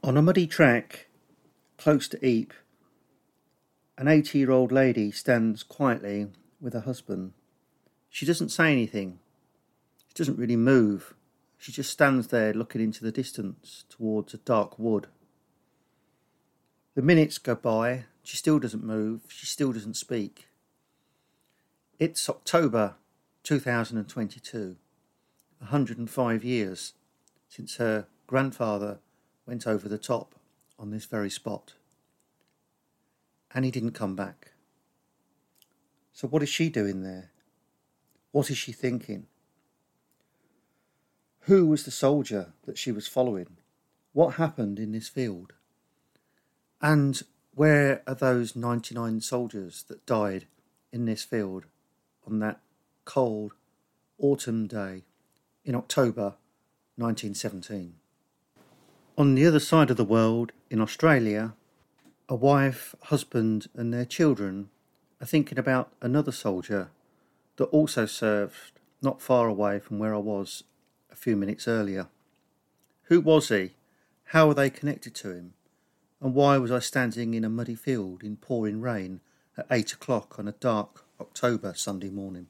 On a muddy track close to Ypres, an 80-year-old lady stands quietly with her husband. She doesn't say anything. She doesn't really move. She just stands there looking into the distance towards a dark wood. The minutes go by. She still doesn't move. She still doesn't speak. It's October 2022, 105 years since her grandfather went over the top on this very spot. And he didn't come back. So what is she doing there? What is she thinking? Who was the soldier that she was following? What happened in this field? And where are those 99 soldiers that died in this field on that cold autumn day in October 1917? On the other side of the world, in Australia, a wife, husband and their children are thinking about another soldier that also served not far away from where I was a few minutes earlier. Who was he? How were they connected to him? And why was I standing in a muddy field in pouring rain at 8 o'clock on a dark October Sunday morning?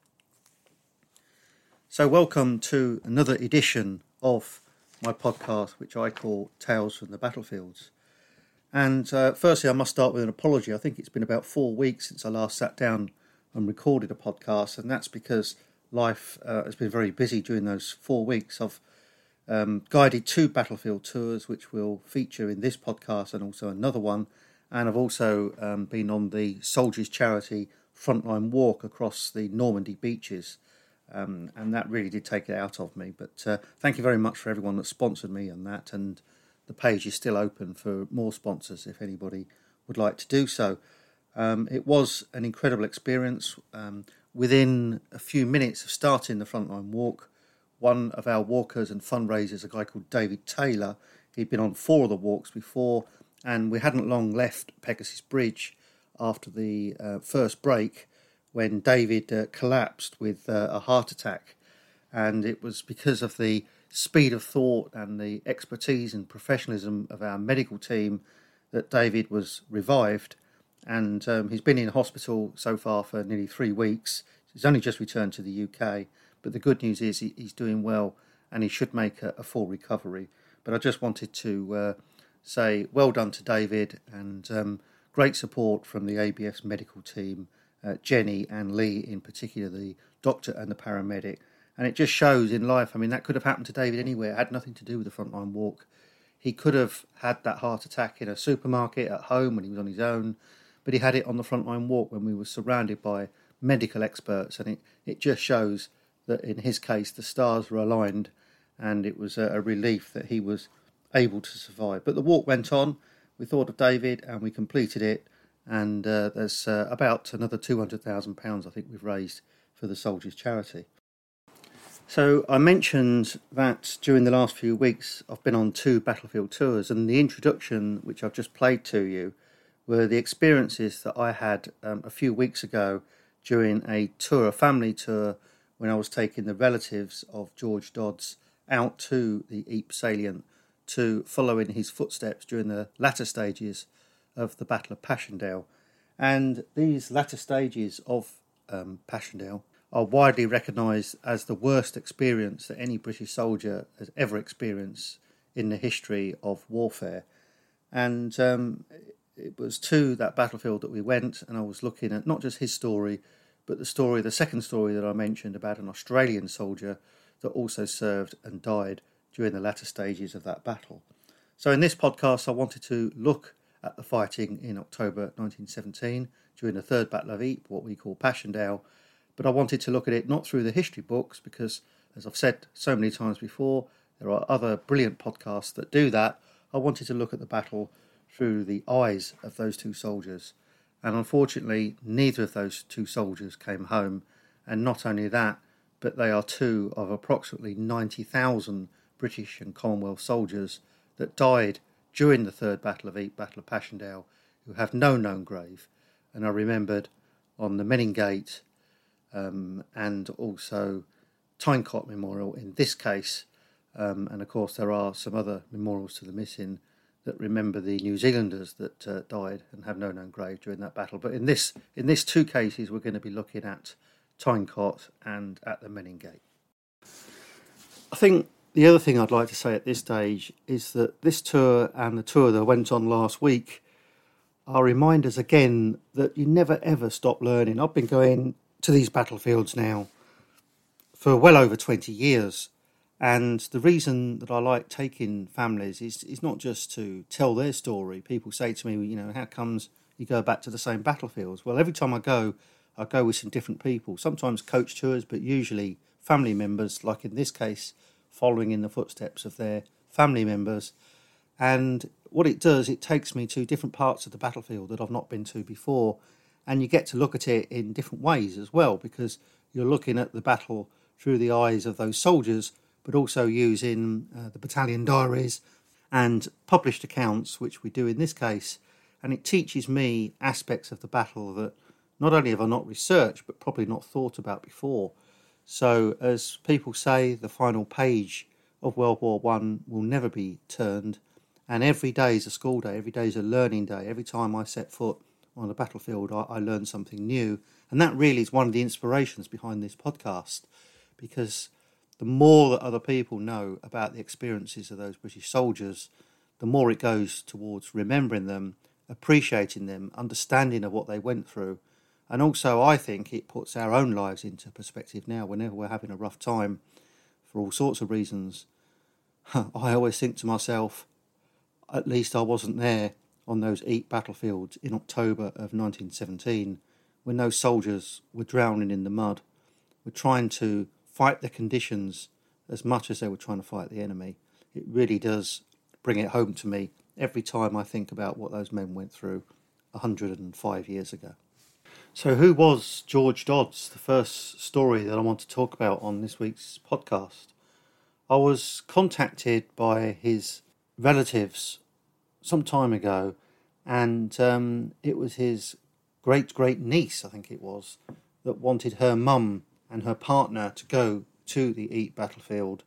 So welcome to another edition of my podcast, which I call Tales from the Battlefields. And firstly, I must start with an apology. I think it's been about 4 weeks since I last sat down and recorded a podcast, and that's because life has been very busy during those 4 weeks. I've guided 2 battlefield tours, which will feature in this podcast and also another one. And I've also been on the Soldiers Charity frontline walk across the Normandy beaches. And that really did take it out of me. But thank you very much for everyone that sponsored me on that. And the page is still open for more sponsors if anybody would like to do so. It was an incredible experience. Within a few minutes of starting the frontline walk, one of our walkers and fundraisers, a guy called David Taylor, he'd been on 4 of the walks before, and we hadn't long left Pegasus Bridge after the first break when David collapsed with a heart attack. And it was because of the speed of thought and the expertise and professionalism of our medical team that David was revived. And he's been in hospital so far for nearly 3 weeks. He's only just returned to the UK. But the good news is he's doing well and he should make a full recovery. But I just wanted to say well done to David, and great support from the ABS medical team, Jenny and Lee in particular, the doctor and the paramedic. And it just shows in life, I mean, that could have happened to David anywhere. It had nothing to do with the frontline walk. He could have had that heart attack in a supermarket at home when he was on his own, but he had it on the frontline walk when we were surrounded by medical experts. And it just shows that in his case the stars were aligned, and it was a relief that he was able to survive. But the walk went on. We thought of David and we completed it, and there's about another £200,000 I think we've raised for the Soldiers Charity. So I mentioned that during the last few weeks I've been on 2 battlefield tours, and the introduction which I've just played to you were the experiences that I had a few weeks ago during a tour, a family tour, when I was taking the relatives of George Dodds out to the Ypres salient to follow in his footsteps during the latter stages of the Battle of Passchendaele. And these latter stages of Passchendaele are widely recognised as the worst experience that any British soldier has ever experienced in the history of warfare. And it was to that battlefield that we went, and I was looking at not just his story, but the second story that I mentioned about an Australian soldier that also served and died during the latter stages of that battle. So in this podcast, I wanted to look at the fighting in October 1917 during the Third Battle of Ypres, what we call Passchendaele. But I wanted to look at it not through the history books, because, as I've said so many times before, there are other brilliant podcasts that do that. I wanted to look at the battle through the eyes of those 2 soldiers. And unfortunately, neither of those 2 soldiers came home. And not only that, but they are 2 of approximately 90,000 British and Commonwealth soldiers that died during the Third Battle of Ypres, Battle of Passchendaele, who have no known grave, and are remembered on the Menin Gate and also Tyncott Memorial in this case. And of course there are some other memorials to the missing that remember the New Zealanders that died and have no known grave during that battle. But in this two cases, we're going to be looking at Tyncott and at the Menin Gate. I think the other thing I'd like to say at this stage is that this tour and the tour that went on last week are reminders again that you never ever stop learning. I've been going to these battlefields now for well over 20 years. And the reason that I like taking families is not just to tell their story. People say to me, how comes you go back to the same battlefields? Well, every time I go with some different people, sometimes coach tours, but usually family members, like in this case, following in the footsteps of their family members. And what it does, it takes me to different parts of the battlefield that I've not been to before. And you get to look at it in different ways as well, because you're looking at the battle through the eyes of those soldiers, but also using the battalion diaries and published accounts, which we do in this case. And it teaches me aspects of the battle that not only have I not researched, but probably not thought about before. So, as people say, the final page of World War I will never be turned. And every day is a school day, every day is a learning day. Every time I set foot on the battlefield, I learn something new. And that really is one of the inspirations behind this podcast, because the more that other people know about the experiences of those British soldiers, the more it goes towards remembering them, appreciating them, understanding of what they went through. And also, I think it puts our own lives into perspective now. Whenever we're having a rough time, for all sorts of reasons, I always think to myself, at least I wasn't there on those Ypres battlefields in October of 1917, when those soldiers were drowning in the mud, were trying to fight the conditions as much as they were trying to fight the enemy. It really does bring it home to me every time I think about what those men went through 105 years ago. So who was George Dodds, the first story that I want to talk about on this week's podcast? I was contacted by his relatives some time ago, and it was his great-great-niece, I think it was, that wanted her mum and her partner to go to the Ypres battlefield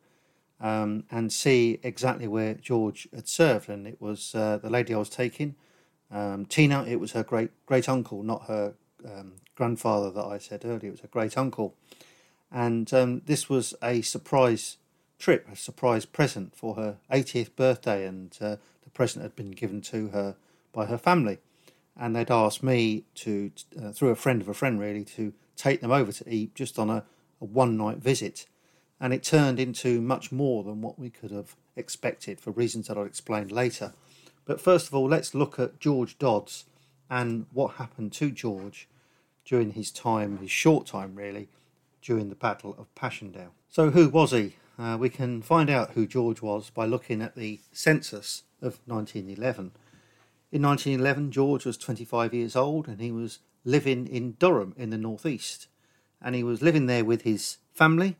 and see exactly where George had served. And it was the lady I was taking, Tina. It was her great-uncle, not her grandfather that I said earlier. It was her great-uncle. And this was a surprise trip, a surprise present for her 80th birthday, and the present had been given to her by her family. And they'd asked me to, through a friend of a friend really, to take them over to Ypres just on a one-night visit. And it turned into much more than what we could have expected for reasons that I'll explain later. But first of all, let's look at George Dodds and what happened to George during his time, his short time really, during the Battle of Passchendaele. So who was he? We can find out who George was by looking at the census of 1911. In 1911, George was 25 years old and he was living in Durham in the northeast. And he was living there with his family.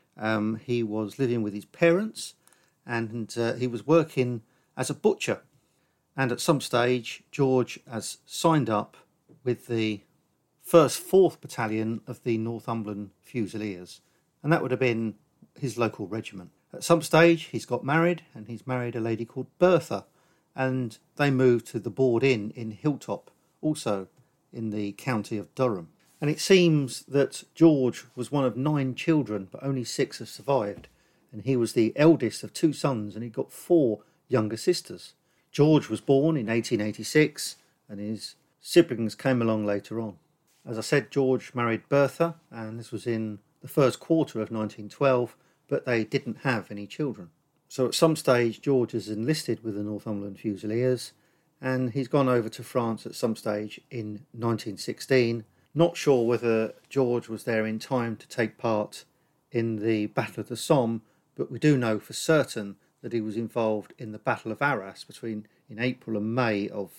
He was living with his parents, and he was working as a butcher. And at some stage, George has signed up with the 1st 4th Battalion of the Northumberland Fusiliers. And that would have been his local regiment. At some stage, he's got married, and he's married a lady called Bertha. And they moved to the Board Inn in Hilltop, also in the county of Durham. And it seems that George was one of 9 children, but only 6 have survived. And he was the eldest of 2 sons, and he got 4 younger sisters. George was born in 1886, and his siblings came along later on. As I said, George married Bertha, and this was in the first quarter of 1912, but they didn't have any children. So at some stage, George is enlisted with the Northumberland Fusiliers, and he's gone over to France at some stage in 1916. Not sure whether George was there in time to take part in the Battle of the Somme, but we do know for certain that he was involved in the Battle of Arras in April and May of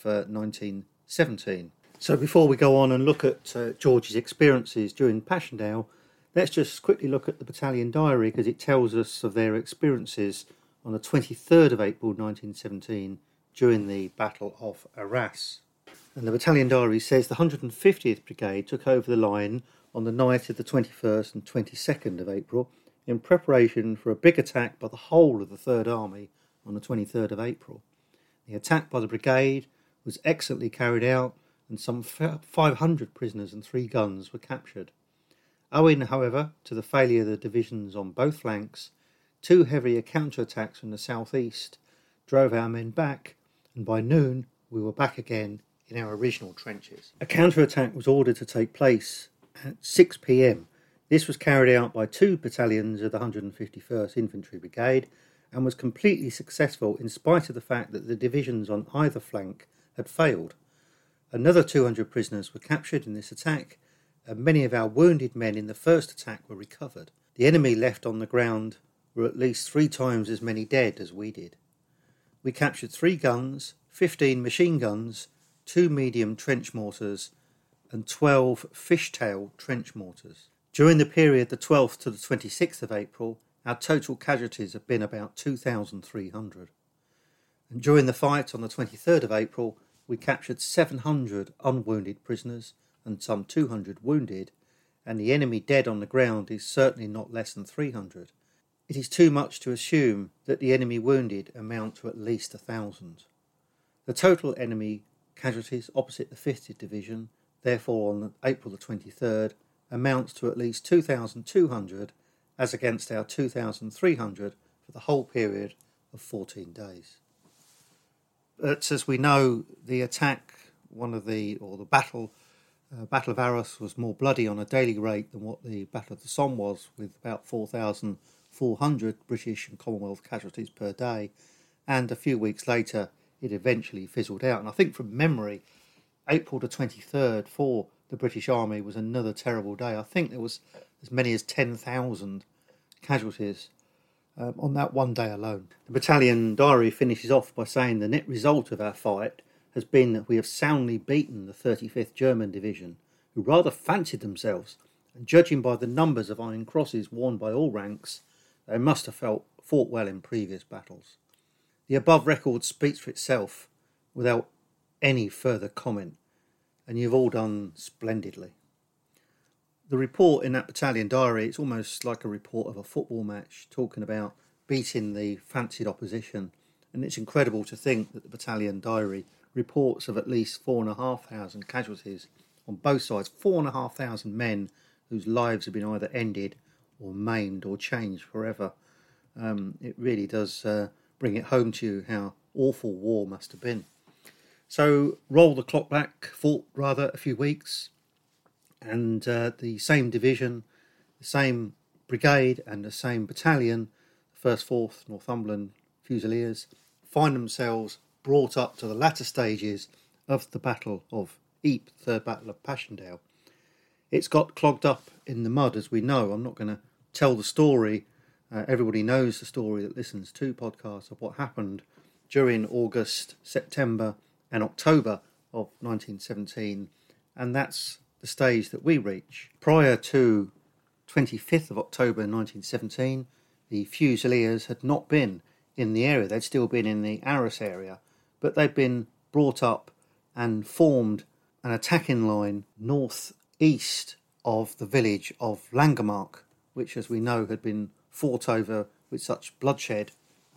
1917. So before we go on and look at George's experiences during Passchendaele, let's just quickly look at the battalion diary, because it tells us of their experiences on the 23rd of April 1917 during the Battle of Arras. And the battalion diary says the 150th Brigade took over the line on the night of the 21st and 22nd of April in preparation for a big attack by the whole of the Third Army on the 23rd of April. The attack by the brigade was excellently carried out, and some 500 prisoners and 3 guns were captured. Owing, however, to the failure of the divisions on both flanks, 2 heavier counterattacks from the southeast drove our men back, and by noon we were back again in our original trenches. A counterattack was ordered to take place at 6 p.m. This was carried out by 2 battalions of the 151st Infantry Brigade and was completely successful in spite of the fact that the divisions on either flank had failed. Another 200 prisoners were captured in this attack, and many of our wounded men in the first attack were recovered. The enemy left on the ground were at least 3 times as many dead as we did. We captured 3 guns, 15 machine guns, 2 medium trench mortars and 12 fishtail trench mortars. During the period the 12th to the 26th of April, our total casualties have been about 2,300. And during the fight on the 23rd of April, we captured 700 unwounded prisoners and some 200 wounded, and the enemy dead on the ground is certainly not less than 300. It is too much to assume that the enemy wounded amount to at least 1,000. The total enemy casualties opposite the 5th Division, therefore on April the 23rd, amounts to at least 2,200 as against our 2,300 for the whole period of 14 days. But as we know, the attack, the battle of Arras was more bloody on a daily rate than what the Battle of the Somme was, with about 4,400 British and Commonwealth casualties per day, and a few weeks later it eventually fizzled out. And I think from memory, April the 23rd for the British Army was another terrible day. I think there was as many as 10,000 casualties on that one day alone. The battalion diary finishes off by saying the net result of our fight has been that we have soundly beaten the 35th German Division, who rather fancied themselves, and judging by the numbers of iron crosses worn by all ranks, they must have fought well in previous battles. The above record speaks for itself without any further comment, and you've all done splendidly. The report in that battalion diary, it's almost like a report of a football match, talking about beating the fancied opposition, and it's incredible to think that the battalion diary reports of at least 4,500 casualties on both sides, 4,500 men whose lives have been either ended or maimed or changed forever. It really does bring it home to you how awful war must have been. So roll the clock back, a few weeks, and the same division, the same brigade and the same battalion, the 1st 4th Northumberland Fusiliers, find themselves brought up to the latter stages of the Battle of Ypres, the Third Battle of Passchendaele. It's got clogged up in the mud, as we know. I'm not going to tell the story. Everybody knows the story that listens to podcasts of what happened during August, September and October of 1917, and that's the stage that we reach. Prior to 25th of October 1917, the Fusiliers had not been in the area. They'd still been in the Arras area, but they'd been brought up and formed an attacking line northeast of the village of Langemarck, which, as we know, had been fought over with such bloodshed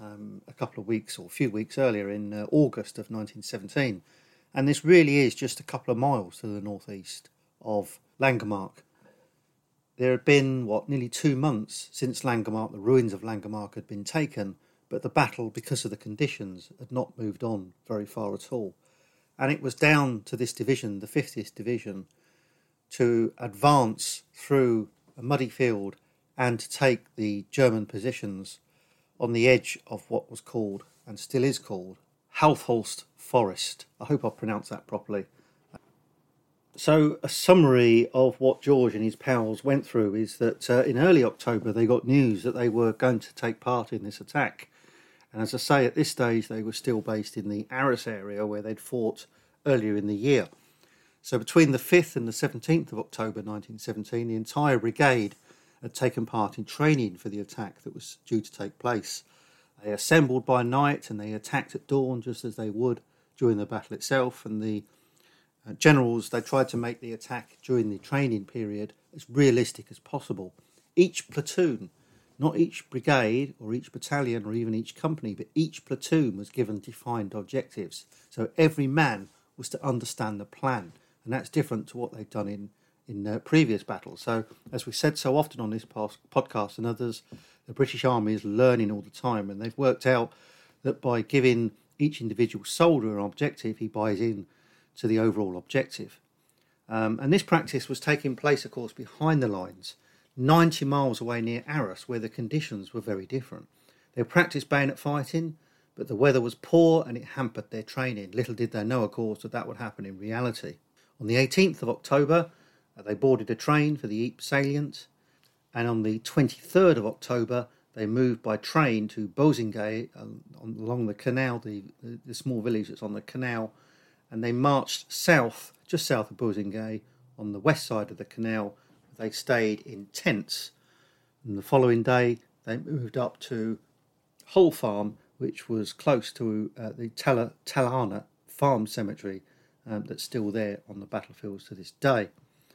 a few weeks earlier in August of 1917. And this really is just a couple of miles to the northeast of Langemarck. There had been, nearly 2 months since Langemarck, the ruins of Langemarck had been taken, but the battle, because of the conditions, had not moved on very far at all. And it was down to this division, the 50th Division, to advance through a muddy field and to take the German positions on the edge of what was called, and still is called, Halfholst Forest. I hope I pronounced that properly. So a summary of what George and his pals went through is that in early October they got news that they were going to take part in this attack. And as I say, at this stage they were still based in the Arras area where they'd fought earlier in the year. So between the 5th and the 17th of October 1917, the entire brigade had taken part in training for the attack that was due to take place. They assembled by night and they attacked at dawn just as they would during the battle itself, and the generals, they tried to make the attack during the training period as realistic as possible. Each platoon not each brigade or each battalion or even each company, but each platoon was given defined objectives. So every man was to understand the plan, and that's different to what they've done in previous battles. So, as we said so often on this podcast and others, the British Army is learning all the time, and they've worked out that by giving each individual soldier an objective, he buys in to the overall objective. And this practice was taking place, of course, behind the lines, 90 miles away near Arras, where the conditions were very different. They practiced bayonet fighting, but the weather was poor and it hampered their training. Little did they know, of course, that would happen in reality. On the 18th of October, they boarded a train for the Ypres salient, and on the 23rd of October, they moved by train to Bozingues along the canal, the small village that's on the canal, and they marched south, just south of Bozingues, on the west side of the canal. They stayed in tents, and the following day they moved up to Hull Farm, which was close to the Talana Farm Cemetery that's still there on the battlefields to this day.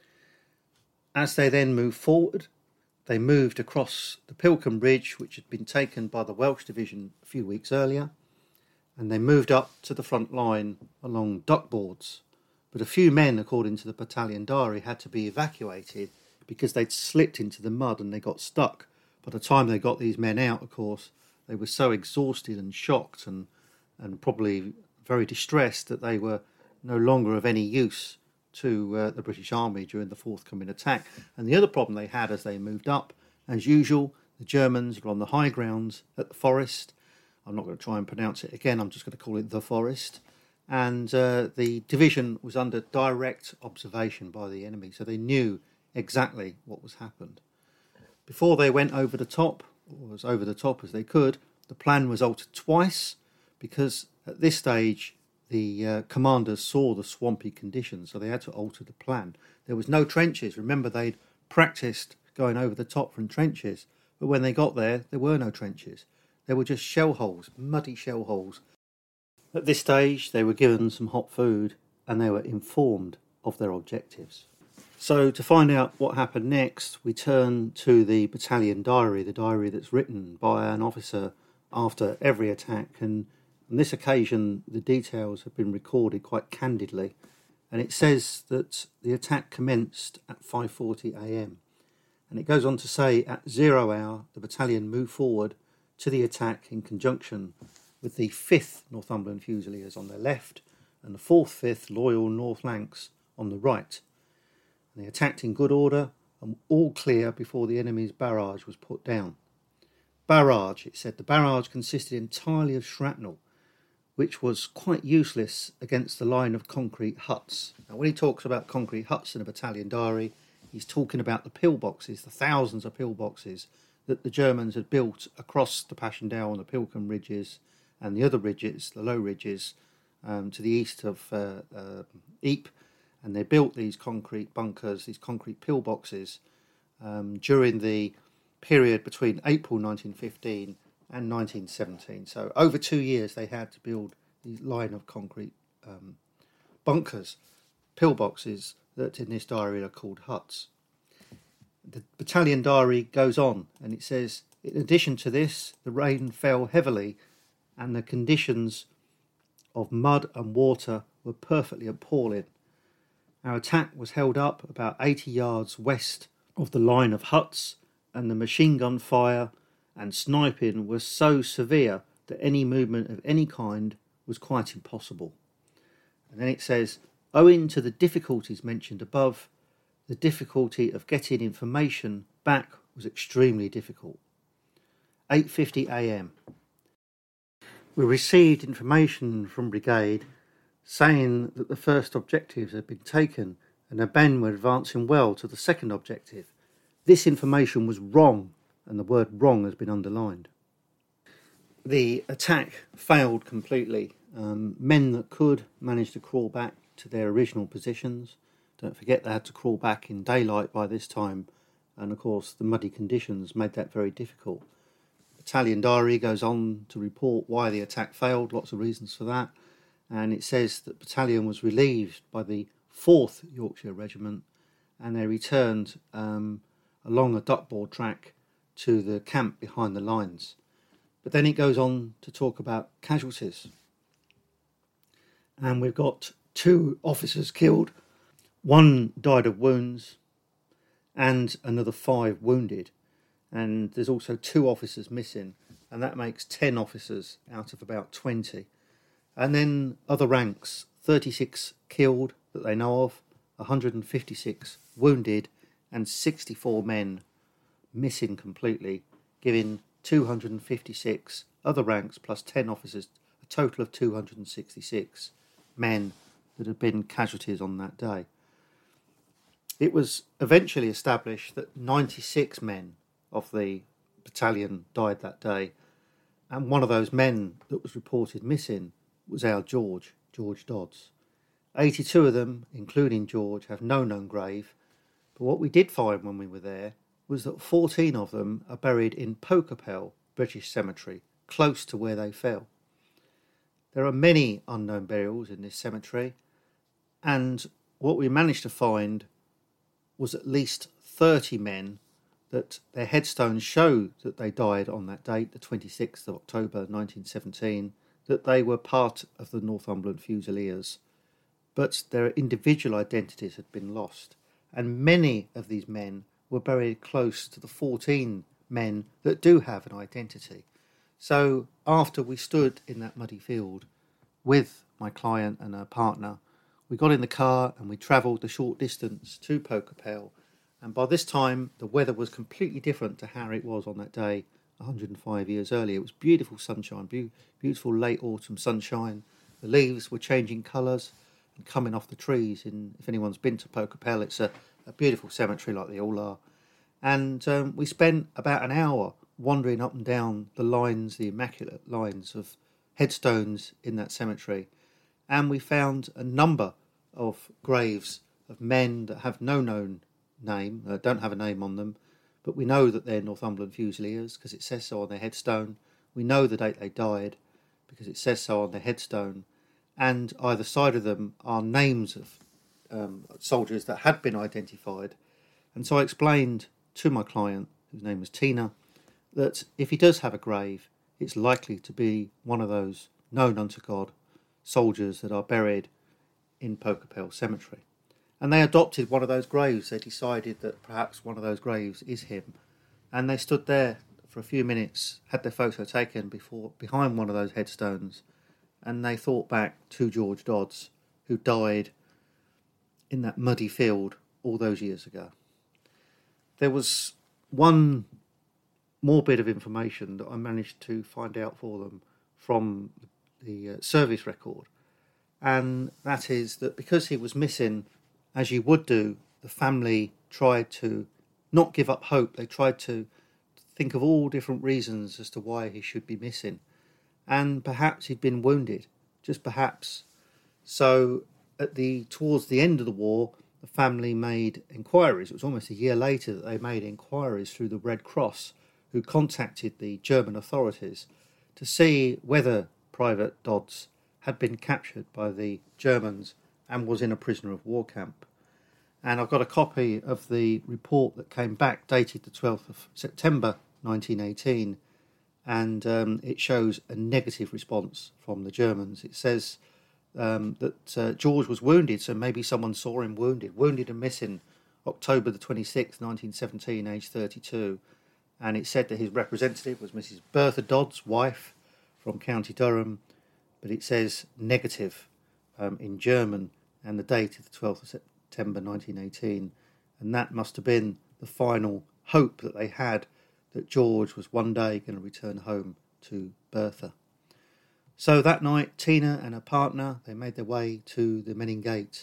As they then moved forward, they moved across the Pilkham Bridge, which had been taken by the Welsh Division a few weeks earlier, and they moved up to the front line along duckboards. But a few men, according to the battalion diary, had to be evacuated because they'd slipped into the mud and they got stuck. By the time they got these men out, of course, they were so exhausted and shocked and probably very distressed that they were no longer of any use to the British Army during the forthcoming attack. And the other problem they had as they moved up, as usual, the Germans were on the high grounds at the forest. I'm not going to try and pronounce it again, I'm just going to call it the forest. And the division was under direct observation by the enemy, so they knew exactly what was happened. Before they went over the top, or as over the top as they could, the plan was altered twice, because at this stage the commanders saw the swampy conditions, so they had to alter the plan. There was no trenches. Remember, they'd practiced going over the top from trenches, but when they got there were no trenches. There were just shell holes, muddy shell holes. At this stage, they were given some hot food and they were informed of their objectives. So to find out what happened next, we turn to the battalion diary, the diary that's written by an officer after every attack. And on this occasion, the details have been recorded quite candidly. And it says that the attack commenced at 5:40 a.m. And it goes on to say, at 0 hour, the battalion moved forward to the attack in conjunction with the 5th Northumberland Fusiliers on their left and the 4th, 5th Loyal North Lancs on the right. And they attacked in good order and all clear before the enemy's barrage was put down. Barrage, it said, the barrage consisted entirely of shrapnel, which was quite useless against the line of concrete huts. Now, when he talks about concrete huts in a battalion diary, he's talking about the pillboxes, the thousands of pillboxes that the Germans had built across the Passchendaele and the Pilkham ridges and the other ridges, the low ridges, to the east of Ypres. And they built these concrete bunkers, these concrete pillboxes, during the period between April 1915 and 1917. So over 2 years they had to build these line of concrete bunkers, pillboxes, that in this diary are called huts. The battalion diary goes on and it says, in addition to this, the rain fell heavily and the conditions of mud and water were perfectly appalling. Our attack was held up about 80 yards west of the line of huts, and the machine gun fire and sniping was so severe that any movement of any kind was quite impossible. And then it says, owing to the difficulties mentioned above, the difficulty of getting information back was extremely difficult. 8:50 a.m. We received information from brigade saying that the first objectives had been taken and the men were advancing well to the second objective. This information was wrong, and the word wrong has been underlined. The attack failed completely. Men that could managed to crawl back to their original positions. Don't forget they had to crawl back in daylight by this time, and of course the muddy conditions made that very difficult. Battalion diary goes on to report why the attack failed, lots of reasons for that, and it says that battalion was relieved by the 4th Yorkshire Regiment and they returned along a duckboard track to the camp behind the lines. But then it goes on to talk about casualties. And we've got 2 officers killed, 1 died of wounds, and another 5 wounded. And there's also 2 officers missing, and that makes 10 officers out of about 20. And then other ranks, 36 killed that they know of, 156 wounded, and 64 men missing completely, giving 256 other ranks plus 10 officers, a total of 266 men that had been casualties on that day. It was eventually established that 96 men of the battalion died that day, and one of those men that was reported missing was our George Dodds. 82 of them, including George, have no known grave, but what we did find when we were there was that 14 of them are buried in Pokapel British Cemetery, close to where they fell. There are many unknown burials in this cemetery, and what we managed to find was at least 30 men that their headstones show that they died on that date, the 26th of October 1917, that they were part of the Northumberland Fusiliers, but their individual identities had been lost, and many of these men were buried close to the 14 men that do have an identity. So after we stood in that muddy field with my client and her partner, we got in the car and we travelled the short distance to Pokapel, and by this time the weather was completely different to how it was on that day 105 years earlier. It was beautiful sunshine, beautiful late autumn sunshine. The leaves were changing colours and coming off the trees. If anyone's been to Pokapel, it's a beautiful cemetery like they all are. And we spent about an hour wandering up and down the lines, the immaculate lines of headstones in that cemetery. And we found a number of graves of men that have no known name, don't have a name on them, but we know that they're Northumberland Fusiliers because it says so on their headstone. We know the date they died because it says so on their headstone. And either side of them are names of soldiers that had been identified. And so I explained to my client, whose name was Tina, that if he does have a grave, it's likely to be one of those known unto God soldiers that are buried in Pokapel Cemetery. And they adopted one of those graves. They decided that perhaps one of those graves is him. And they stood there for a few minutes, had their photo taken behind one of those headstones, and they thought back to George Dodds, who died in that muddy field all those years ago. There was one more bit of information that I managed to find out for them from the service record, and that is that because he was missing, as you would do, the family tried to not give up hope. They tried to think of all different reasons as to why he should be missing. And perhaps he'd been wounded, just perhaps. So towards the end of the war, the family made inquiries. It was almost a year later that they made inquiries through the Red Cross, who contacted the German authorities to see whether Private Dodds had been captured by the Germans and was in a prisoner of war camp. And I've got a copy of the report that came back, dated the 12th of September 1918, and it shows a negative response from the Germans. It says that George was wounded, so maybe someone saw him wounded and missing October the 26th, 1917, aged 32. And it said that his representative was Mrs. Bertha Dodds, wife, from County Durham, but it says negative in German, and the date is the 12th of September 1918, and that must have been the final hope that they had, that George was one day going to return home to Bertha. So that night, Tina and her partner, they made their way to the Menin Gate.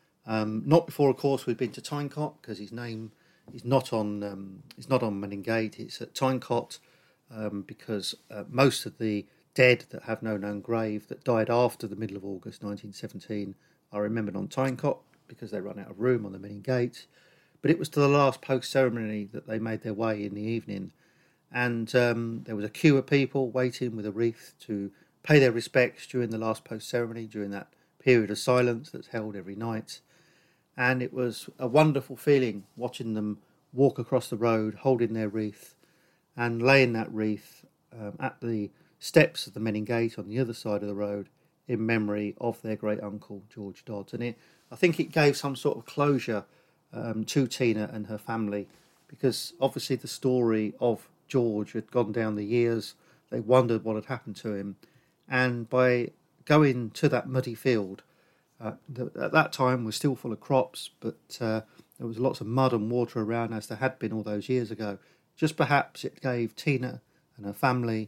Not before, of course, we'd been to Tynecott, because his name is not on Menin Gate. It's at Tynecott because most of the dead that have no known grave that died after the middle of August 1917 are remembered on Tynecott because they run out of room on the Menin Gate. But it was to the last post-ceremony that they made their way in the evening. And there was a queue of people waiting with a wreath to pay their respects during the last post-ceremony, during that period of silence that's held every night. And it was a wonderful feeling watching them walk across the road holding their wreath and laying that wreath at the steps of the Menning Gate on the other side of the road in memory of their great uncle George Dodds. And I think it gave some sort of closure to Tina and her family, because obviously the story of George had gone down the years. They wondered what had happened to him, and by going to that muddy field, at that time was still full of crops, but there was lots of mud and water around, as there had been all those years ago. Just perhaps it gave Tina and her family,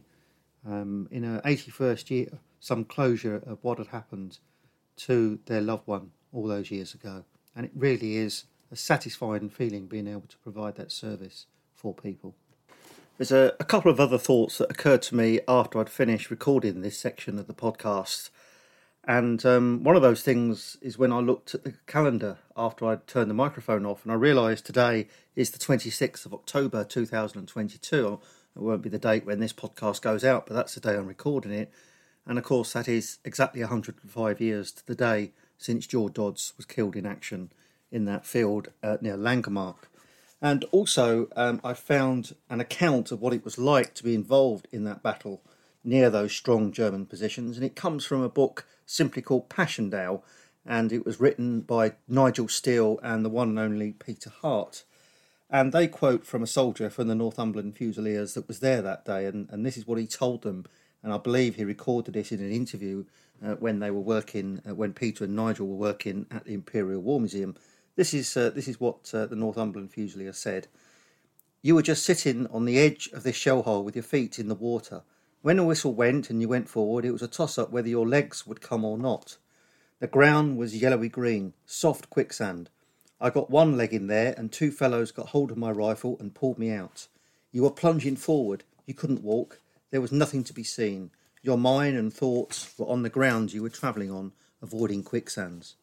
in her 81st year, some closure of what had happened to their loved one all those years ago. And it really is a satisfying feeling being able to provide that service for people. There's a couple of other thoughts that occurred to me after I'd finished recording this section of the podcast. And one of those things is when I looked at the calendar after I'd turned the microphone off, and I realised today is the 26th of October 2022. It won't be the date when this podcast goes out, but that's the day I'm recording it. And of course, that is exactly 105 years to the day since George Dodds was killed in action in that field near Langemarck. And also, I found an account of what it was like to be involved in that battle near those strong German positions. And it comes from a book simply called Passchendaele, and it was written by Nigel Steele and the one and only Peter Hart. And they quote from a soldier from the Northumberland Fusiliers that was there that day, and this is what he told them. And I believe he recorded this in an interview when they were working, when Peter and Nigel were working at the Imperial War Museum. This is what the Northumberland Fusilier said. "You were just sitting on the edge of this shell hole with your feet in the water. When the whistle went and you went forward, it was a toss-up whether your legs would come or not. The ground was yellowy green, soft quicksand. I got one leg in there and two fellows got hold of my rifle and pulled me out. You were plunging forward. You couldn't walk. There was nothing to be seen. Your mind and thoughts were on the ground you were travelling on, avoiding quicksands.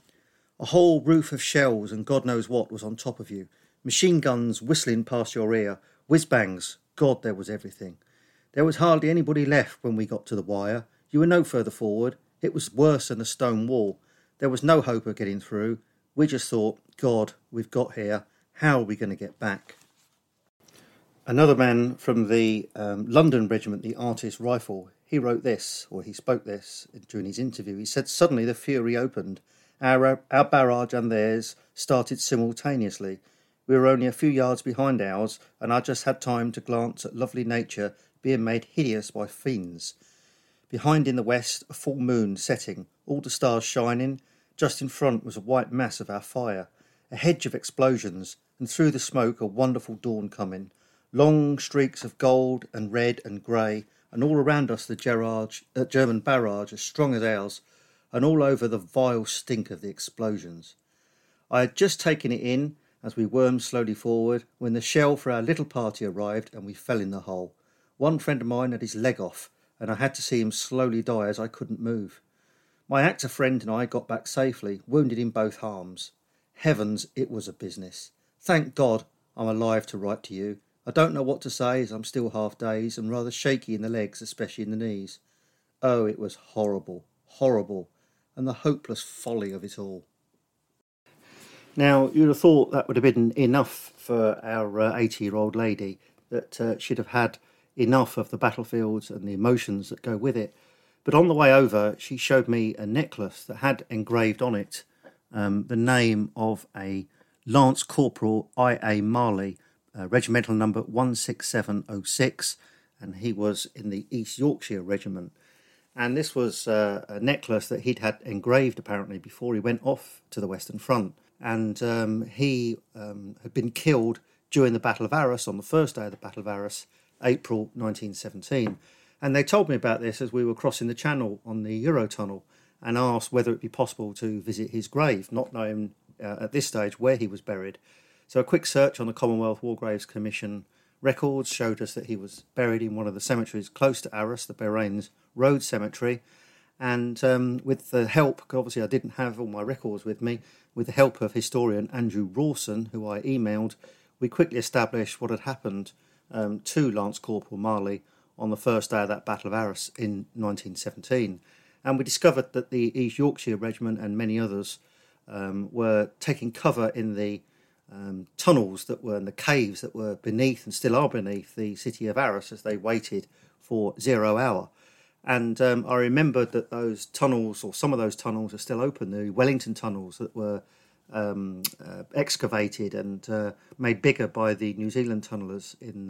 A whole roof of shells and God knows what was on top of you. Machine guns whistling past your ear. Whiz-bangs. God, there was everything. There was hardly anybody left when we got to the wire. You were no further forward. It was worse than a stone wall. There was no hope of getting through. We just thought, God, we've got here. How are we going to get back?" Another man from the London regiment, the Artist Rifle, he wrote this, or he spoke this during his interview. He said, "Suddenly the fury opened. Our barrage and theirs started simultaneously. We were only a few yards behind ours, and I just had time to glance at lovely nature being made hideous by fiends. Behind in the west, a full moon setting, all the stars shining. Just in front was a white mass of our fire, a hedge of explosions, and through the smoke a wonderful dawn coming. Long streaks of gold and red and grey, and all around us the German barrage as strong as ours, and all over the vile stink of the explosions. I had just taken it in, as we wormed slowly forward, when the shell for our little party arrived and we fell in the hole. One friend of mine had his leg off, and I had to see him slowly die as I couldn't move. My actor friend and I got back safely, wounded in both arms. Heavens, it was a business. Thank God I'm alive to write to you. I don't know what to say, as I'm still half dazed and rather shaky in the legs, especially in the knees. Oh, it was horrible, horrible, and the hopeless folly of it all." Now, you'd have thought that would have been enough for our 80-year-old lady, that she'd have had enough of the battlefields and the emotions that go with it. But on the way over, she showed me a necklace that had engraved on it the name of a Lance Corporal I.A. Marley, regimental number 16706, and he was in the East Yorkshire Regiment. And this was a necklace that he'd had engraved, apparently, before he went off to the Western Front. And he had been killed during the Battle of Arras, on the first day of the Battle of Arras, April 1917. And they told me about this as we were crossing the Channel on the Eurotunnel, and asked whether it be possible to visit his grave, not knowing at this stage where he was buried. So a quick search on the Commonwealth War Graves Commission records showed us that he was buried in one of the cemeteries close to Arras, the Bérains Road Cemetery. And with the help, obviously I didn't have all my records with me, with the help of historian Andrew Rawson, who I emailed, we quickly established what had happened to Lance Corporal Marley on the first day of that Battle of Arras in 1917. And we discovered that the East Yorkshire Regiment and many others were taking cover in the tunnels that were in the caves that were beneath and still are beneath the city of Arras as they waited for 0 hour. And I remembered that those tunnels, or some of those tunnels, are still open. The Wellington tunnels that were excavated and made bigger by the New Zealand tunnellers in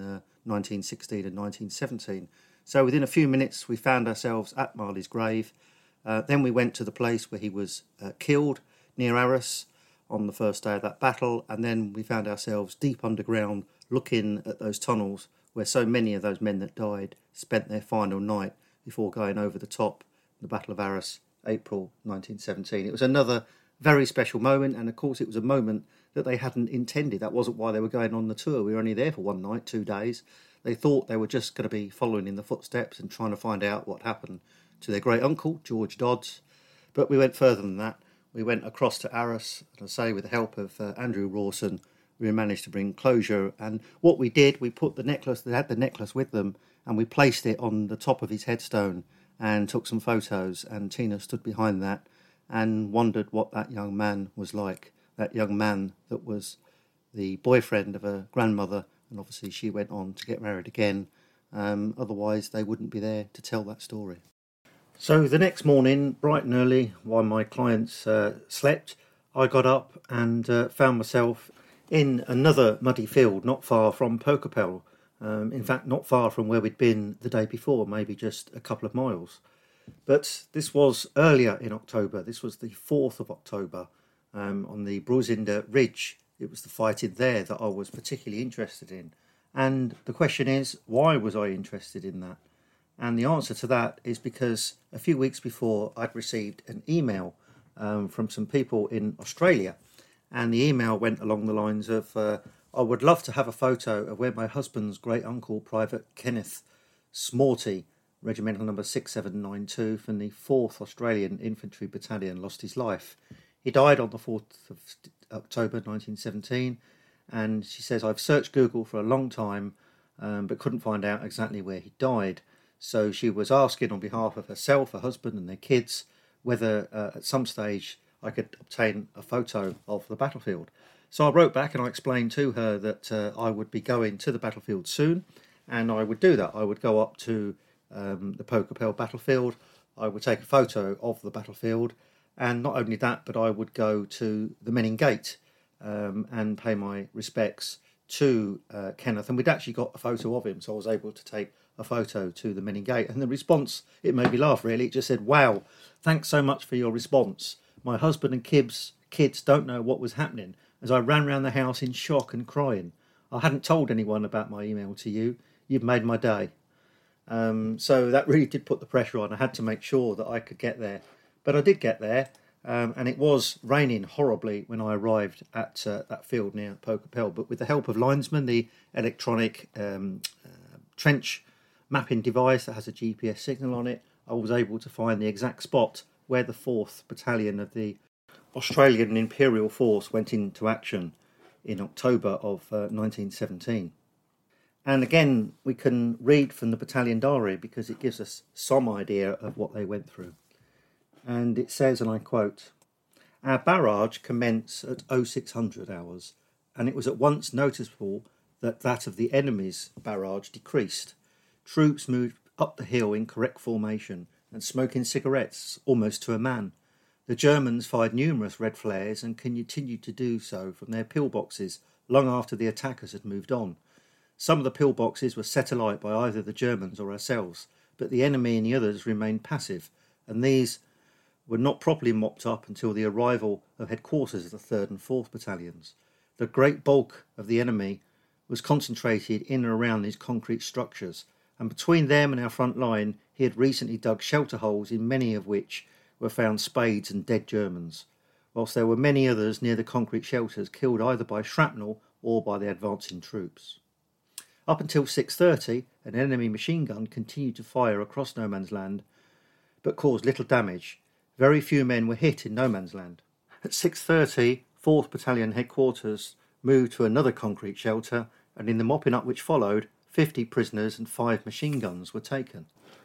1916 and 1917. So within a few minutes we found ourselves at Marley's grave. Then we went to the place where he was killed near Arras on the first day of that battle, and then we found ourselves deep underground looking at those tunnels where so many of those men that died spent their final night before going over the top. The Battle of Arras, April 1917. It was another very special moment, and of course it was a moment that they hadn't intended. That wasn't why they were going on the tour. We were only there for one night, 2 days. They thought they were just going to be following in the footsteps and trying to find out what happened to their great uncle, George Dodds. But we went further than that. We went across to Arras, and I say with the help of Andrew Rawson, we managed to bring closure. And what we did, we put the necklace, they had the necklace with them, and we placed it on the top of his headstone and took some photos. And Tina stood behind that and wondered what that young man was like, that young man that was the boyfriend of her grandmother, and obviously she went on to get married again. Otherwise they wouldn't be there to tell that story. So the next morning, bright and early, while my clients slept, I got up and found myself in another muddy field not far from Pokopel. In fact, not far from where we'd been the day before, maybe just a couple of miles. But this was earlier in October. This was the 4th of October on the Bruzinder Ridge. It was the fighting there that I was particularly interested in. And the question is, why was I interested in that? And the answer to that is because a few weeks before I'd received an email from some people in Australia. And the email went along the lines of, I would love to have a photo of where my husband's great uncle, Private Kenneth Smorty, Regimental number 6792 from the 4th Australian Infantry Battalion, lost his life. He died on the 4th of October 1917, and she says, I've searched Google for a long time, but couldn't find out exactly where he died. So she was asking on behalf of herself, her husband and their kids, whether at some stage I could obtain a photo of the battlefield. So I wrote back and I explained to her that I would be going to the battlefield soon, and I would do that. I would go up to the Pokopel battlefield. I would take a photo of the battlefield, and not only that, but I would go to the Menin Gate and pay my respects to Kenneth. And we'd actually got a photo of him, so I was able to take a photo to the Menin Gate. And the response, it made me laugh really. It just said, wow, thanks so much for your response. My husband and kids don't know what was happening, as I ran round the house in shock and crying. I hadn't told anyone about my email to you. You've made my day. So that really did put the pressure on. I had to make sure that I could get there. But I did get there, and it was raining horribly when I arrived at that field near Pokopel. But with the help of linesmen, the electronic trench mapping device that has a GPS signal on it, I was able to find the exact spot where the 4th Battalion of the Australian Imperial Force went into action in October of 1917. And again, we can read from the battalion diary because it gives us some idea of what they went through. And it says, and I quote, our barrage commenced at 0600 hours, and it was at once noticeable that of the enemy's barrage decreased. Troops moved up the hill in correct formation and smoking cigarettes almost to a man. The Germans fired numerous red flares and continued to do so from their pillboxes long after the attackers had moved on. Some of the pillboxes were set alight by either the Germans or ourselves, but the enemy and the others remained passive, and these were not properly mopped up until the arrival of headquarters of the 3rd and 4th Battalions. The great bulk of the enemy was concentrated in and around these concrete structures, and between them and our front line he had recently dug shelter holes, in many of which were found spades and dead Germans, whilst there were many others near the concrete shelters killed either by shrapnel or by the advancing troops. Up until 6:30, an enemy machine gun continued to fire across no man's land, but caused little damage. Very few men were hit in no man's land. At 6:30, 4th Battalion headquarters moved to another concrete shelter, and in the mopping up which followed, 50 prisoners and 5 machine guns were taken.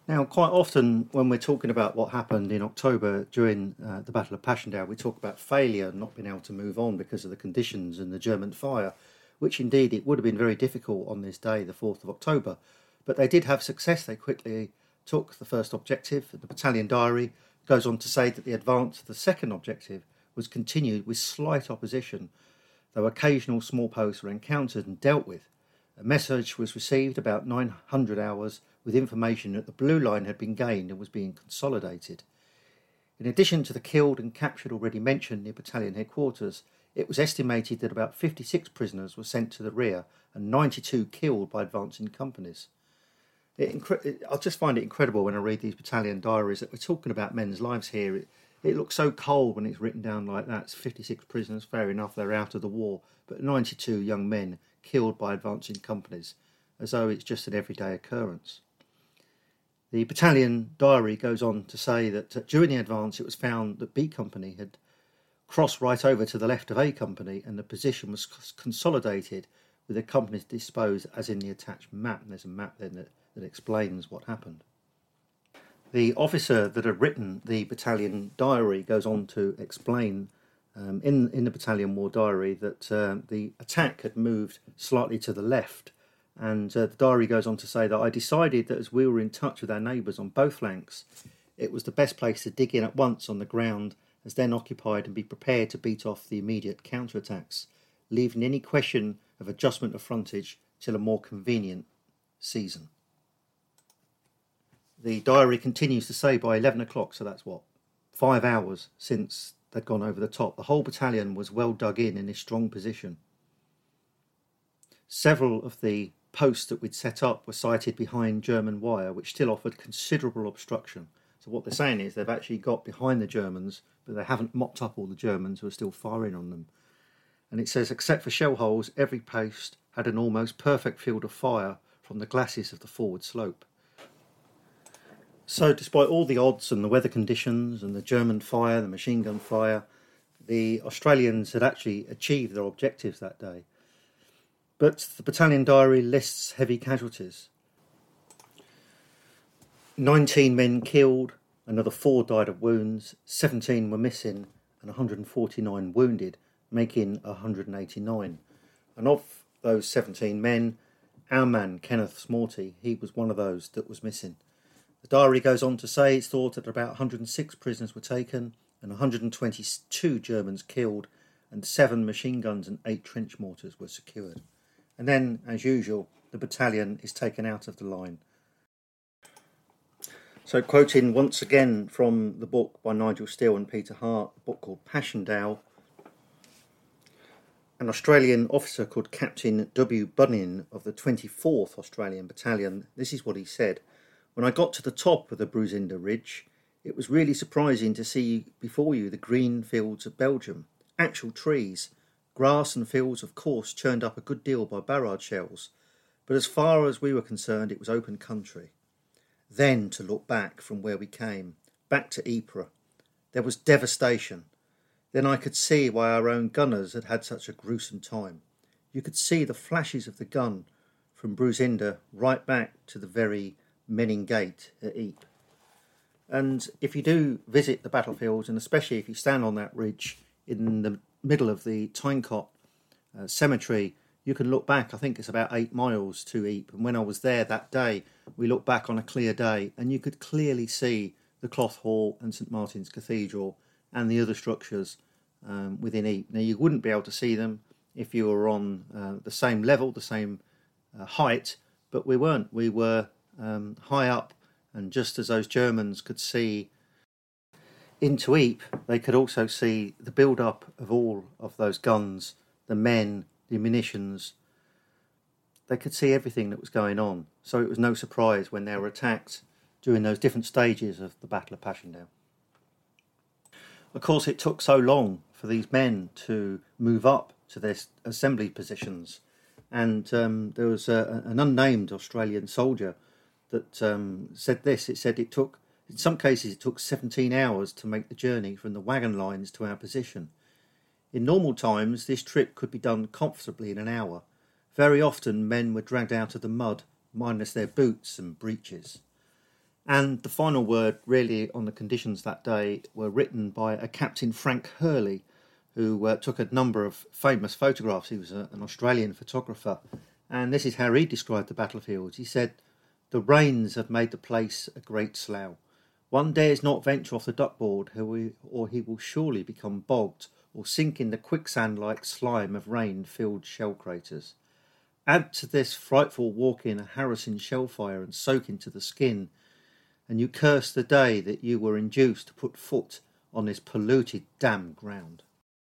Now, quite often when we're talking about what happened in October during the Battle of Passchendaele, we talk about failure, not being able to move on because of the conditions and the German fire, which indeed it would have been very difficult on this day, the 4th of October. But they did have success. They quickly took the first objective. The battalion diary goes on to say that the advance of the second objective was continued with slight opposition, though occasional small posts were encountered and dealt with. A message was received about 900 hours with information that the Blue Line had been gained and was being consolidated. In addition to the killed and captured already mentioned near battalion headquarters, it was estimated that about 56 prisoners were sent to the rear and 92 killed by advancing companies. I just find it incredible when I read these battalion diaries that we're talking about men's lives here. It looks so cold when it's written down like that. It's 56 prisoners, fair enough, they're out of the war, but 92 young men killed by advancing companies, as though it's just an everyday occurrence. The battalion diary goes on to say that during the advance it was found that B Company had crossed right over to the left of A Company and the position was consolidated with the companies disposed as in the attached map. And there's a map then that explains what happened. The officer that had written the battalion diary goes on to explain in the battalion war diary that the attack had moved slightly to the left, and the diary goes on to say that I decided that as we were in touch with our neighbours on both flanks, it was the best place to dig in at once on the ground as then occupied and be prepared to beat off the immediate counterattacks, leaving any question of adjustment of frontage till a more convenient season. The diary continues to say by 11 o'clock, so that's 5 hours since they'd gone over the top, the whole battalion was well dug in a strong position. Several of the posts that we'd set up were sited behind German wire, which still offered considerable obstruction. So what they're saying is they've actually got behind the Germans, but they haven't mopped up all the Germans who are still firing on them. And it says, except for shell holes, every post had an almost perfect field of fire from the glacis of the forward slope. So despite all the odds and the weather conditions and the German fire, the machine gun fire, the Australians had actually achieved their objectives that day. But the battalion diary lists heavy casualties. 19 men killed, another 4 died of wounds, 17 were missing, and 149 wounded, making 189. And of those 17 men, our man, Kenneth Smorty, he was one of those that was missing. The diary goes on to say it's thought that about 106 prisoners were taken and 122 Germans killed, and 7 machine guns and 8 trench mortars were secured. And then, as usual, the battalion is taken out of the line. So, quoting once again from the book by Nigel Steele and Peter Hart, a book called Passchendaele, an Australian officer called Captain W. Bunyan of the 24th Australian Battalion, this is what he said. When I got to the top of the Bruzinda Ridge, it was really surprising to see before you the green fields of Belgium, actual trees. Grass and fields, of course, churned up a good deal by barrage shells, but as far as we were concerned, it was open country. Then to look back from where we came, back to Ypres, there was devastation. Then I could see why our own gunners had had such a gruesome time. You could see the flashes of the gun from Bruzinda right back to the very Menin Gate at Ypres. And if you do visit the battlefields, and especially if you stand on that ridge in the middle of the Tynecott cemetery, you can look back, I think it's about 8 miles to Ypres. And when I was there that day, we looked back on a clear day and you could clearly see the Cloth Hall and St Martin's Cathedral and the other structures within Ypres. Now, you wouldn't be able to see them if you were on the same level, the same height, but we weren't. We were high up, and just as those Germans could see into Ypres, they could also see the build-up of all of those guns, the men, the munitions. They could see everything that was going on, so it was no surprise when they were attacked during those different stages of the Battle of Passchendaele. Of course, it took so long for these men to move up to their assembly positions, and there was an unnamed Australian soldier that said this. It said in some cases it took 17 hours to make the journey from the wagon lines to our position. In normal times, this trip could be done comfortably in an hour. Very often men were dragged out of the mud, minus their boots and breeches. And the final word, really, on the conditions that day were written by a Captain Frank Hurley, who took a number of famous photographs. He was an Australian photographer. And this is how he described the battlefields. He said, "The rains have made the place a great slough. One dares not venture off the duckboard, or he will surely become bogged, or sink in the quicksand-like slime of rain-filled shell craters. Add to this frightful walk in a harassing shell fire and soaking to the skin, and you curse the day that you were induced to put foot on this polluted, damned ground."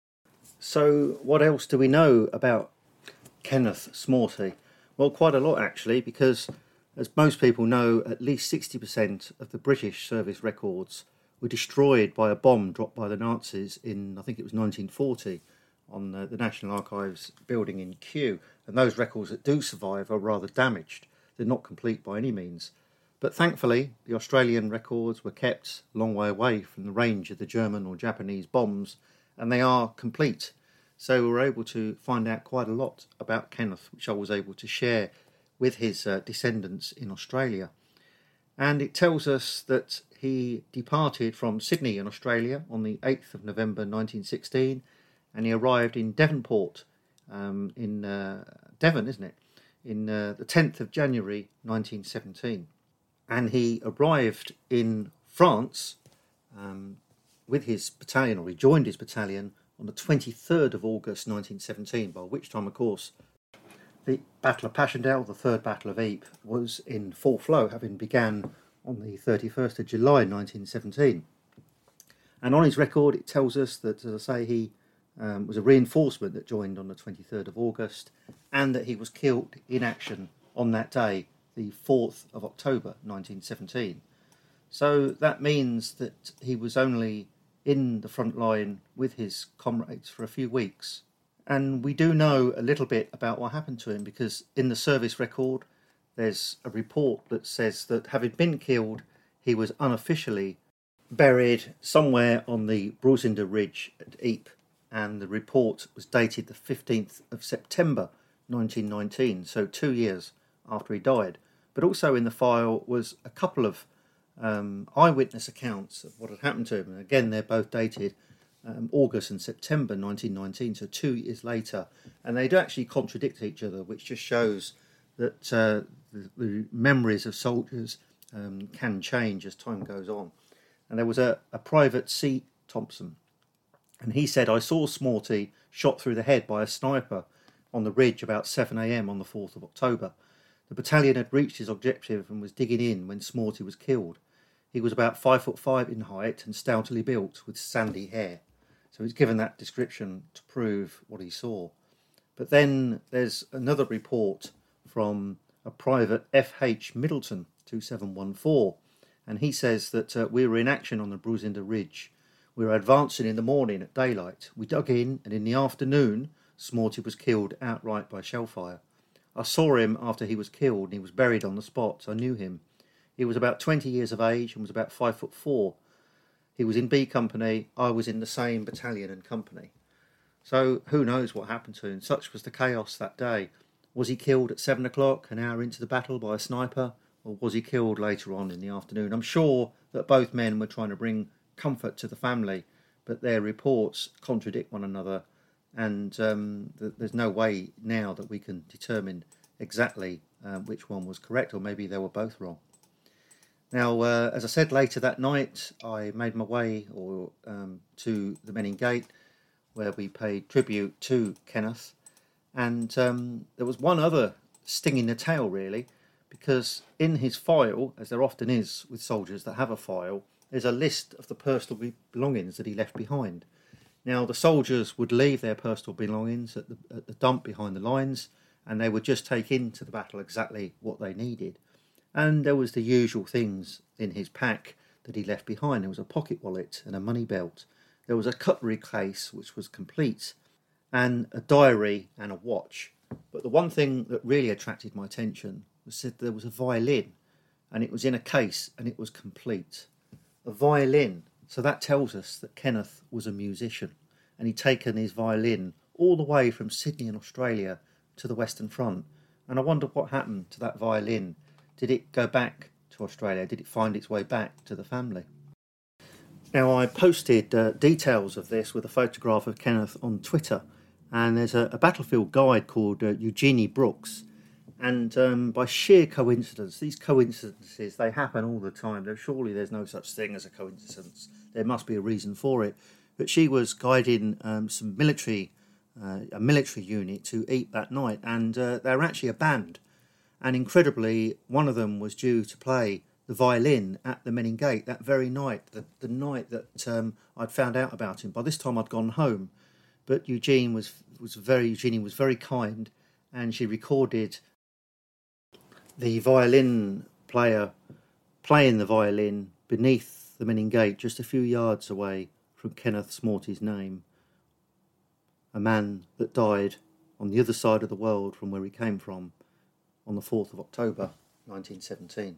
So what else do we know about Kenneth Smorty? Well, quite a lot actually, because as most people know, at least 60% of the British service records were destroyed by a bomb dropped by the Nazis in, I think it was 1940, on the National Archives building in Kew. And those records that do survive are rather damaged. They're not complete by any means. But thankfully, the Australian records were kept a long way away from the range of the German or Japanese bombs, and they are complete. So we were able to find out quite a lot about Kenneth, which I was able to share with his descendants in Australia. And it tells us that he departed from Sydney in Australia on the 8th of November 1916, and he arrived in Devonport, in Devon, isn't it, in the 10th of January 1917. And he arrived in France with his battalion, or he joined his battalion on the 23rd of August 1917, by which time, of course, the Battle of Passchendaele, the Third Battle of Ypres, was in full flow, having began on the 31st of July 1917. And on his record, it tells us that, as I say, he was a reinforcement that joined on the 23rd of August, and that he was killed in action on that day, the 4th of October 1917. So that means that he was only in the front line with his comrades for a few weeks. And we do know a little bit about what happened to him, because in the service record there's a report that says that, having been killed, he was unofficially buried somewhere on the Brusinder Ridge at Ypres, and the report was dated the 15th of September 1919, so 2 years after he died. But also in the file was a couple of eyewitness accounts of what had happened to him. And again, they're both dated August and September 1919, so 2 years later. And they do actually contradict each other, which just shows that the memories of soldiers can change as time goes on. And there was a Private C. Thompson, and he said, "I saw Smorty shot through the head by a sniper on the ridge about 7 a.m. on the 4th of October. The battalion had reached his objective and was digging in when Smorty was killed. He was about 5'5" in height and stoutly built, with sandy hair." So he's given that description to prove what he saw. But then there's another report from a Private F.H. Middleton, 2714, and he says that we were in action on the Brusinder Ridge. We were advancing in the morning at daylight. We dug in, and in the afternoon, Smorty was killed outright by shellfire. I saw him after he was killed, and he was buried on the spot. I knew him. He was about 20 years of age and was about 5'4". He was in B Company. I was in the same battalion and company. So who knows what happened to him? Such was the chaos that day. Was he killed at 7 o'clock, an hour into the battle, by a sniper? Or was he killed later on in the afternoon? I'm sure that both men were trying to bring comfort to the family, but their reports contradict one another, and there's no way now that we can determine exactly which one was correct, or maybe they were both wrong. Now, as I said, later that night I made my way to the Menin Gate, where we paid tribute to Kenneth, and there was one other sting in the tail, really, because in his file, as there often is with soldiers that have a file, there's a list of the personal belongings that he left behind. Now, the soldiers would leave their personal belongings at the dump behind the lines, and they would just take into the battle exactly what they needed. And there was the usual things in his pack that he left behind. There was a pocket wallet and a money belt. There was a cutlery case, which was complete, and a diary and a watch. But the one thing that really attracted my attention was that there was a violin, and it was in a case, and it was complete. A violin. So that tells us that Kenneth was a musician, and he'd taken his violin all the way from Sydney in Australia to the Western Front. And I wonder what happened to that violin. Did it go back to to Australia? Did it find its way back to the family? Now, I posted details of this with a photograph of Kenneth on Twitter, and there's a battlefield guide called Eugenie Brooks, and by sheer coincidence, these coincidences, they happen all the time. Surely there's no such thing as a coincidence. There must be a reason for it. But she was guiding some a military unit to eat that night, and they were actually a band. And incredibly, one of them was due to play the violin at the Menin Gate that very night, the night that I'd found out about him. By this time, I'd gone home, but Eugenie was very kind, and she recorded the violin player playing the violin beneath the Menin Gate, just a few yards away from Kenneth Smorty's name, a man that died on the other side of the world from where he came from on the 4th of October 1917.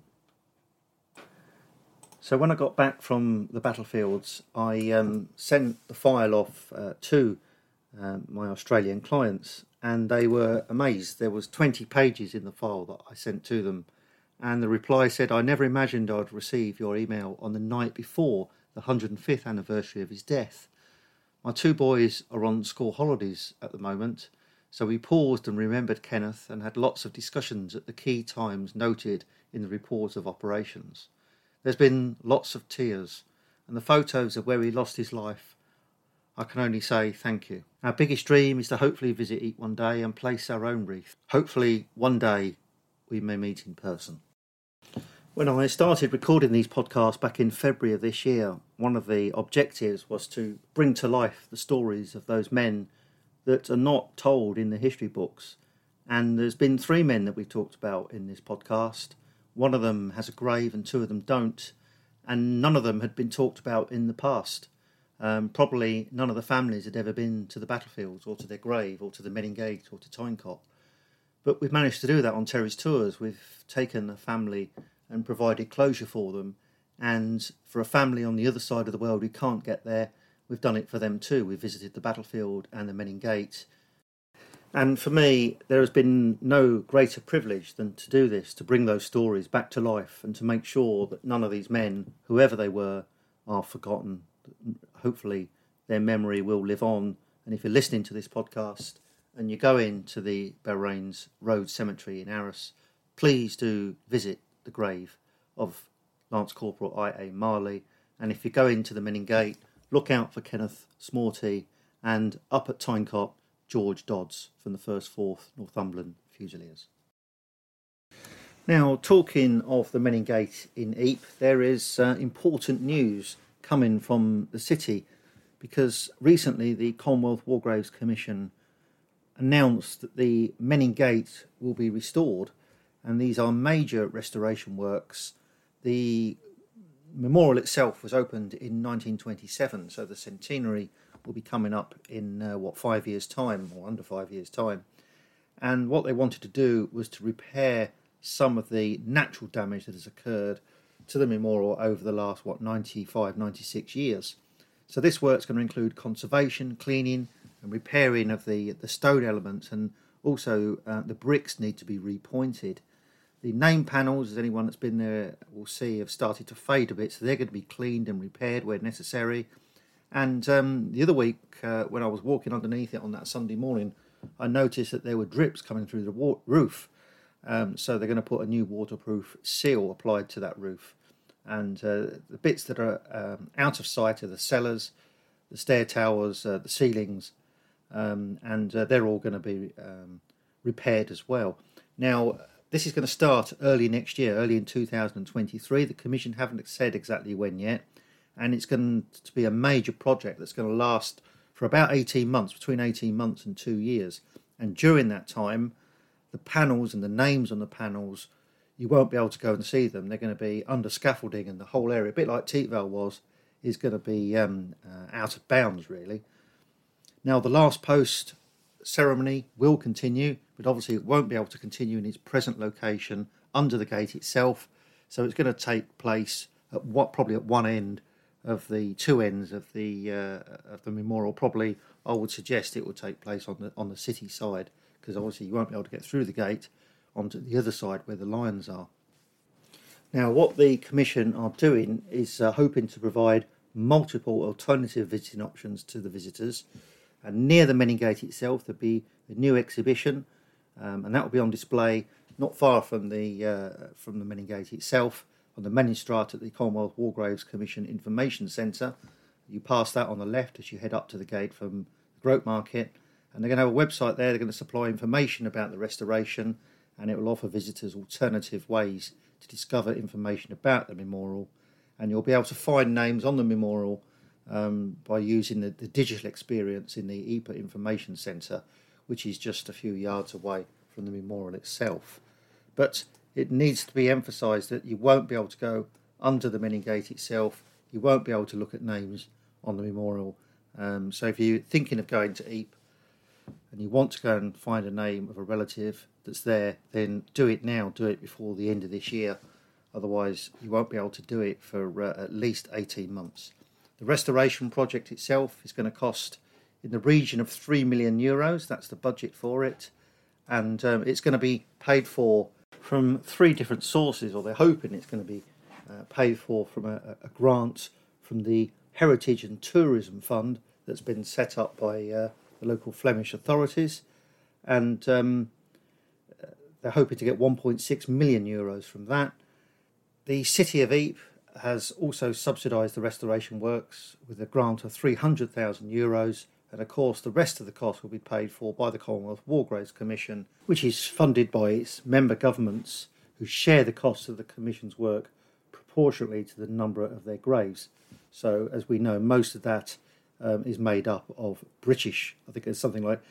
So when I got back from the battlefields, I sent the file off to my Australian clients, and they were amazed. There was 20 pages in the file that I sent to them, and the reply said, "I never imagined I'd receive your email on the night before the 105th anniversary of his death. My two boys are on school holidays at the moment, so we paused and remembered Kenneth and had lots of discussions at the key times noted in the reports of operations. There's been lots of tears, and the photos of where he lost his life. I can only say thank you. Our biggest dream is to hopefully visit Ypres one day and place our own wreath. Hopefully one day we may meet in person." When I started recording these podcasts back in February of this year, one of the objectives was to bring to life the stories of those men that are not told in the history books. And there's been 3 men that we've talked about in this podcast. One of them has a grave and 2 of them don't. And none of them had been talked about in the past. Probably none of the families had ever been to the battlefields or to their grave or to the Menin Gate or to Tyncott. But we've managed to do that on Terry's Tours. We've taken a family and provided closure for them. And for a family on the other side of the world who can't get there, we've done it for them too. We've visited the battlefield and the Menin Gate. And for me, there has been no greater privilege than to do this, to bring those stories back to life and to make sure that none of these men, whoever they were, are forgotten. Hopefully their memory will live on. And if you're listening to this podcast and you go into the Belrains Road Cemetery in Arras, please do visit the grave of Lance Corporal I.A. Marley. And if you go into the Menin Gate, look out for Kenneth Smorty, and up at Tyncott, George Dodds from the 1st 4th Northumberland Fusiliers. Now, talking of the Menin Gate in Ypres, there is important news coming from the city, because recently the Commonwealth War Graves Commission announced that the Menin Gate will be restored, and these are major restoration works. The memorial itself was opened in 1927, so the centenary will be coming up in 5 years' time, or under 5 years' time. And what they wanted to do was to repair some of the natural damage that has occurred to the memorial over the last 95, 96 years. So this work's going to include conservation, cleaning and repairing of the stone elements, and also the bricks need to be repointed. The name panels, as anyone that's been there will see, have started to fade a bit, so they're going to be cleaned and repaired where necessary. And the other week, when I was walking underneath it on that Sunday morning, I noticed that there were drips coming through the roof. So they're going to put a new waterproof seal applied to that roof. And the bits that are out of sight are the cellars, the stair towers, the ceilings, and they're all going to be repaired as well. Now, this is going to start early next year, early in 2023. The Commission haven't said exactly when yet. And it's going to be a major project that's going to last for about 18 months, between 18 months and 2 years. And during that time, the panels and the names on the panels, you won't be able to go and see them. They're going to be under scaffolding, and the whole area, a bit like Tietval was, is going to be out of bounds, really. Now, the last post ceremony will continue, but obviously it won't be able to continue in its present location under the gate itself. So it's going to take place at probably at one end of the 2 ends of the memorial. Probably, I would suggest it will take place on the city side, because obviously you won't be able to get through the gate onto the other side where the lions are. Now, what the Commission are doing is hoping to provide multiple alternative visiting options to the visitors. And near the Menin Gate itself, there'll be a new exhibition, and that will be on display not far from the Menin Gate itself, on the Menninstraat at the Commonwealth War Graves Commission Information Centre. You pass that on the left as you head up to the gate from the Groat Market, and they're going to have a website there. They're going to supply information about the restoration, and it will offer visitors alternative ways to discover information about the memorial, and you'll be able to find names on the memorial by using the digital experience in the Ypres Information Centre, which is just a few yards away from the memorial itself. But it needs to be emphasised that you won't be able to go under the Menin Gate itself. You won't be able to look at names on the memorial. So if you're thinking of going to Ypres and you want to go and find a name of a relative that's there, then do it now. Do it before the end of this year. Otherwise, you won't be able to do it for at least 18 months. The restoration project itself is going to cost in the region of €3 million. That's the budget for it. And it's going to be paid for from three different sources, or they're hoping it's going to be paid for from a grant from the Heritage and Tourism Fund that's been set up by the local Flemish authorities. And they're hoping to get €1.6 million from that. The City of Ypres has also subsidised the restoration works with a grant of €300,000, and of course the rest of the cost will be paid for by the Commonwealth War Graves Commission, which is funded by its member governments, who share the costs of the Commission's work proportionately to the number of their graves. So, as we know, most of that is made up of British. I think it's something like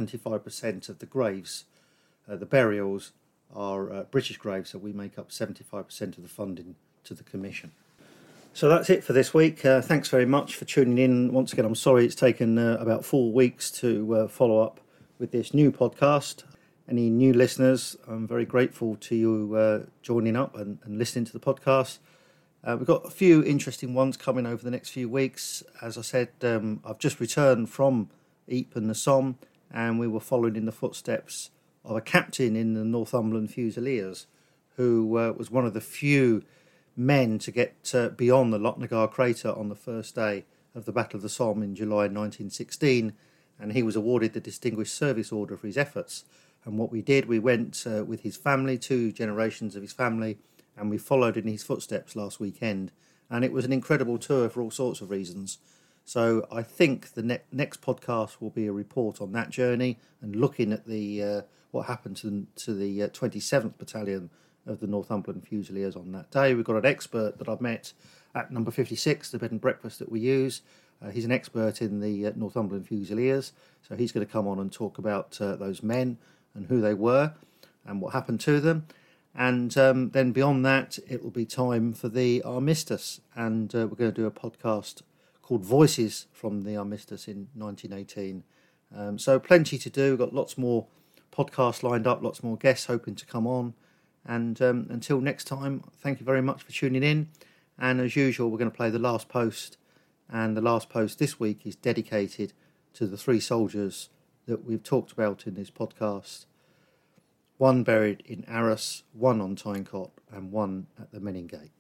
75% of the graves, the burials, are British graves, so we make up 75% of the funding to the Commission. So that's it for this week. Thanks very much for tuning in. Once again, I'm sorry it's taken about 4 weeks to follow up with this new podcast. Any new listeners, I'm very grateful to you joining up and listening to the podcast. We've got a few interesting ones coming over the next few weeks. As I said, I've just returned from Ypres and the Somme, and we were following in the footsteps of a captain in the Northumberland Fusiliers, who was one of the few men to get beyond the Lochnagar crater on the first day of the Battle of the Somme in July 1916, and he was awarded the Distinguished Service Order for his efforts. And what we did, we went with his family, 2 generations of his family, and we followed in his footsteps last weekend, and it was an incredible tour for all sorts of reasons. So I think the next podcast will be a report on that journey and looking at the what happened to the 27th Battalion of the Northumberland Fusiliers on that day. We've got an expert that I've met at number 56, the bed and breakfast that we use. He's an expert in the Northumberland Fusiliers, so he's going to come on and talk about those men and who they were and what happened to them. And then beyond that, it will be time for the Armistice, and we're going to do a podcast called Voices from the Armistice in 1918. So plenty to do. We've got lots more podcasts lined up, lots more guests hoping to come on. And until next time, thank you very much for tuning in. And as usual, we're going to play the last post. And the last post this week is dedicated to the 3 soldiers that we've talked about in this podcast. 1 buried in Arras, 1 on Tynecott, and 1 at the Menin Gate.